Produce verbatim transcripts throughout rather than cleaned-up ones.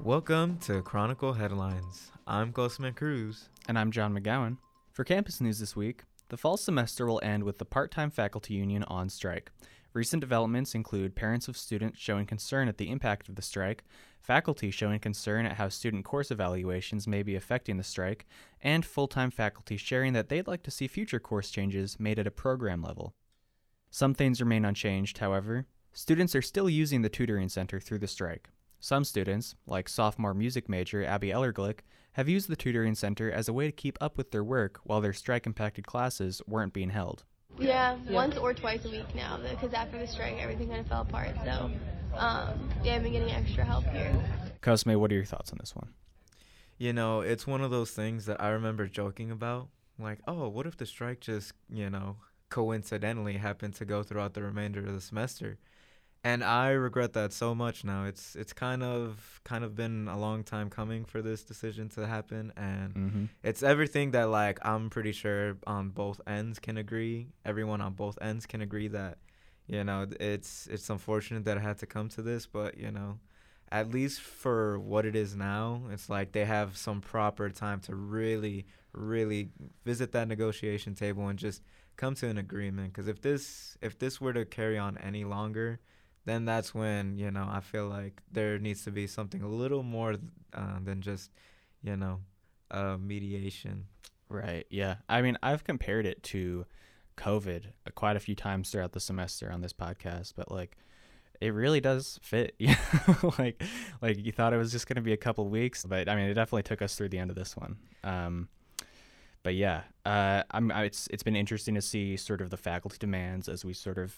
Welcome to Chronicle Headlines. I'm Ghostman Cruz. And I'm John McGowan. For campus news this week, the fall semester will end with the part-time faculty union on strike. Recent developments include parents of students showing concern at the impact of the strike, faculty showing concern at how student course evaluations may be affecting the strike, and full-time faculty sharing that they'd like to see future course changes made at a program level. Some things remain unchanged, however. Students are still using the tutoring center through the strike. Some students, like sophomore music major Abby Ellerglick, have used the tutoring center as a way to keep up with their work while their strike-impacted classes weren't being held. Yeah, yeah, once or twice a week now, because after the strike, everything kind of fell apart. So, um, yeah, I've been getting extra help here. Cosme, what are your thoughts on this one? You know, it's one of those things that I remember joking about. Like, oh, what if the strike just, you know, coincidentally happened to go throughout the remainder of the semester? And I regret that so much now. It's it's kind of kind of been a long time coming for this decision to happen, and Mm-hmm. it's everything that, like, I'm pretty sure on both ends can agree. Everyone on both ends can agree that, you know, it's it's unfortunate that it had to come to this, but, you know, at least for what it is now, it's like they have some proper time to really, really visit that negotiation table and just come to an agreement. Because if this if this were to carry on any longer, then that's when, you know, I feel like there needs to be something a little more uh, than just, you know, uh, mediation. Right, yeah. I mean, I've compared it to COVID uh, quite a few times throughout the semester on this podcast, but, like, it really does fit. You know? like, like you thought it was just going to be a couple weeks, but, I mean, it definitely took us through the end of this one. Um, but, yeah, uh, I'm, I, it's it's been interesting to see sort of the faculty demands as we sort of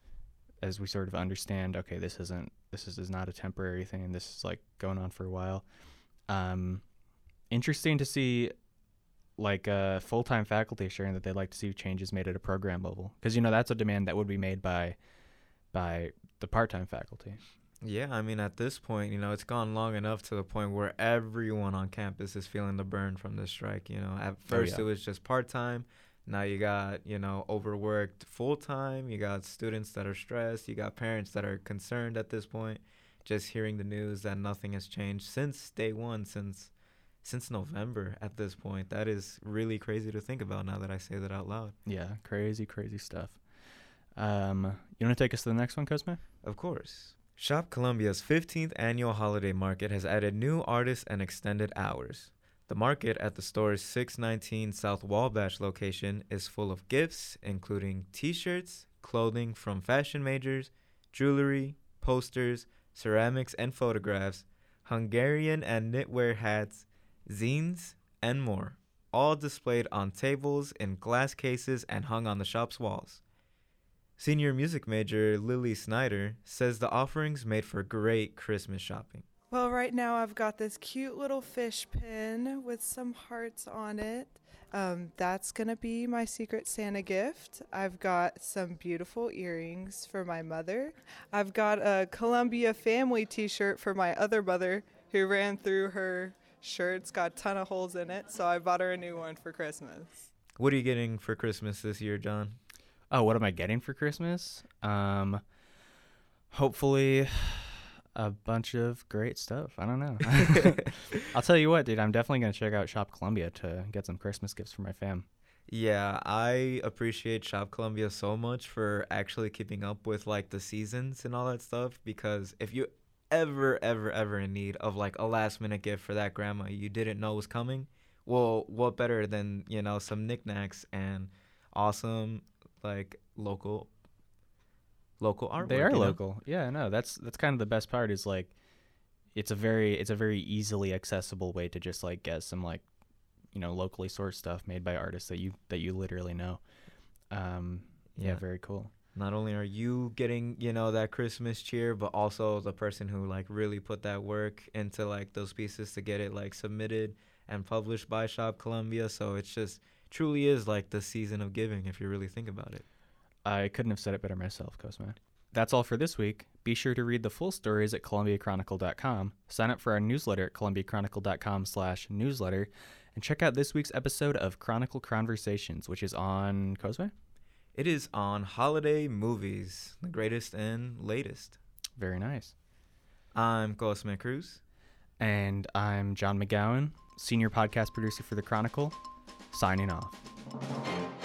as we sort of understand, okay, this isn't, this is, is not a temporary thing, and this is, like, going on for a while. Um, interesting to see, like, uh, full-time faculty sharing that they'd like to see changes made at a program level. Because, you know, that's a demand that would be made by by the part-time faculty. Yeah, I mean, at this point, you know, it's gone long enough to the point where everyone on campus is feeling the burn from the strike. You know, at first Oh, yeah. it was just part-time. Now you got, you know, overworked full-time. You got students that are stressed. You got parents that are concerned at this point, just hearing the news that nothing has changed since day one, since since November at this point. That is really crazy to think about now that I say that out loud. Yeah, crazy, crazy stuff. Um, you want to take us to the next one, Cosme? Of course. Shop Columbia's fifteenth annual holiday market has added new artists and extended hours. The market at the store's six nineteen South Wabash location is full of gifts, including t-shirts, clothing from fashion majors, jewelry, posters, ceramics and photographs, Hungarian and knitwear hats, zines, and more, all displayed on tables in glass cases and hung on the shop's walls. Senior music major Lily Snyder says the offerings made for great Christmas shopping. Well, right now I've got this cute little fish pin with some hearts on it. Um, that's going to be my Secret Santa gift. I've got some beautiful earrings for my mother. I've got a Columbia family t-shirt for my other mother who ran through her shirt. It's got a ton of holes in it, so I bought her a new one for Christmas. What are you getting for Christmas this year, John? Oh, what am I getting for Christmas? Um, hopefully a bunch of great stuff. I don't know. I'll tell you what, dude, I'm definitely going to check out Shop Columbia to get some Christmas gifts for my fam. Yeah, I appreciate Shop Columbia so much for actually keeping up with, like, the seasons and all that stuff, because if you ever, ever, ever in need of, like, a last-minute gift for that grandma you didn't know was coming, well, what better than, you know, some knickknacks and awesome, like, local local artwork. They are you know? local. Yeah, no, that's that's kind of the best part is, like, it's a very it's a very easily accessible way to just, like, get some, like, you know, locally sourced stuff made by artists that you that you literally know. Um, yeah, Yeah. very cool. Not only are you getting, you know, that Christmas cheer, but also the person who, like, really put that work into, like, those pieces to get it, like, submitted and published by Shop Columbia. So it's just truly is, like, the season of giving if you really think about it. I couldn't have said it better myself, Cosme. That's all for this week. Be sure to read the full stories at columbia chronicle dot com, sign up for our newsletter at columbia chronicle dot com slash newsletter, and check out this week's episode of Chronicle Conversations, which is on, Cosme? It is on holiday movies, the greatest and latest. Very nice. I'm Cosme Cruz. And I'm John McGowan, senior podcast producer for The Chronicle, signing off.